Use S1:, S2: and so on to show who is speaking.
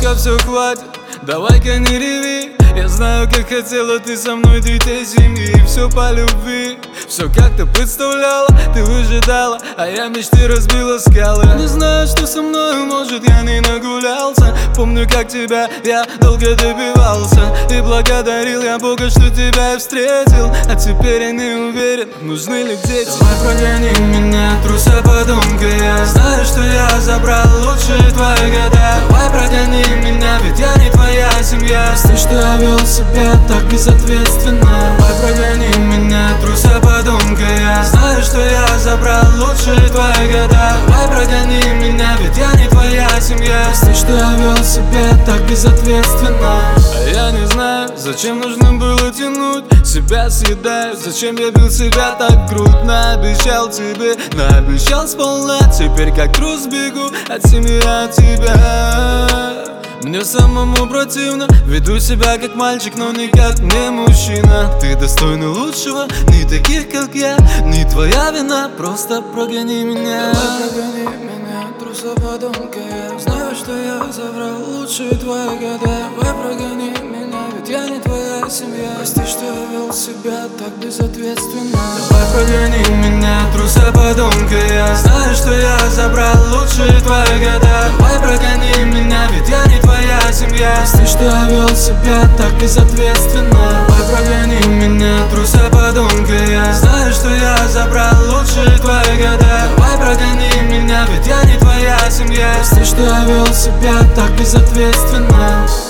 S1: пока все хватит, давай-ка не реви. Я знаю, как хотела ты со мной две семьи. И все по любви, все как ты представляла. Ты выжидала, а я мечты разбила скалы. Не знаю, что со мной, может я не нагулялся. Помню, как тебя я долго добивался. И благодарил я Бога, что тебя я встретил. А теперь я не уверен, нужны ли дети. Давай прогони меня, труса подонка. Я знаю, что я забрал лучшие твои года. Давай прогони меня, ведь я не твоя семья. Прости, что я вел себя так безответственно. Давай прогони меня, труса подонка. Я знаю, что я забрал лучшие твои года. Давай прогони меня, ведь я не твоя семья. Прости, что я вел себя так безответственно. А я не знаю, зачем нужно было тянуть, себя съедаю. Зачем я бил себя так в грудь? Наобещал тебе, наобещал сполна. Теперь как трус бегу от семьи, от тебя. Мне самому противно, веду себя как мальчик, но никак не мужчина. Ты достойна лучшего, не таких как я. Не твоя вина, просто прогони меня. Давай прогони меня, труса подонка. Я знаю, что я забрал лучшие твои года. Давай прогони меня, ведь я не твоя семья. Прости, что я вел себя так безответственно. Давай прогони меня, труса подонка. Я знаю, что я забрал лучшие твои года. Давай прогони меня, ведь я не твоя семья. Прости, что я вел себя так безответственно. Давай прогони меня, труса подонка. Я знаю, что я забрал лучшие твои года. Давай прогони меня, ведь я не твоя семья. Прости, что я вел себя так безответственно.